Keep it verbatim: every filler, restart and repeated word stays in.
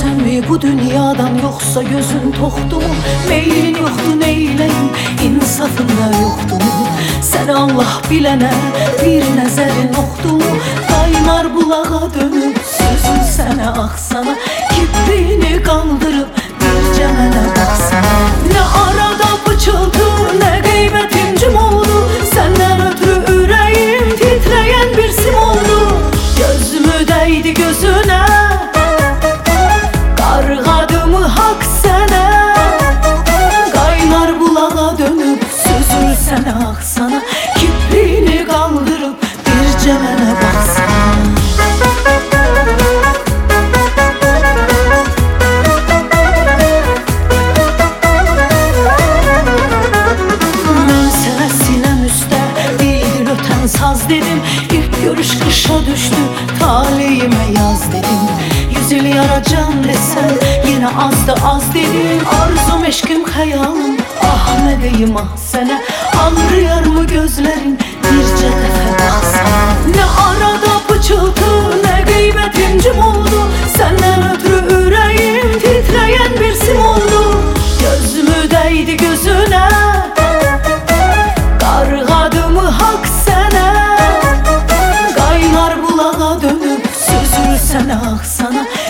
mi bu dünyadan, yoksa gözün toktu mu? Meylin yoktu neyleyim, insafında yoktu mu? Sen Allah bilene bir nəzərin oxdu mu? Qaynar bulağa dönüb süzülsənə axsana, kibrini qaldırıb bircə mənə baxsana. Nə arada pıçıltı, nə qeybət incim oldu, səndən ötürü ürəyim titrəyən bir sim oldu. Gözümü dəydi gözünə, qarğadımı haqq sənə, qaynar bulağa dönüb süzülsənə axsana, kibrini qaldırıb bircə mənə baxsana. Mən sənə sinəm üstə bir ötən saz dedim, ilk görüş qışa düşdü, taleyimə yaz dedim. Yüz il yaracan desən, yenə az da az dedim. Arzum, eşkim, xəyalım, ah nə deyim ah sənə, ağrıyar mı gözlərin, bircə dəfə baxsana. Nə arada pıçıltı, nə qeybət incim oldu, səndən ötürü ürəyim titrəyən bir sim oldu. Gözümü dəydi gözünə, qarğadımı haqq sənə, qaynar bulağa dönüb süzülsənə axsana,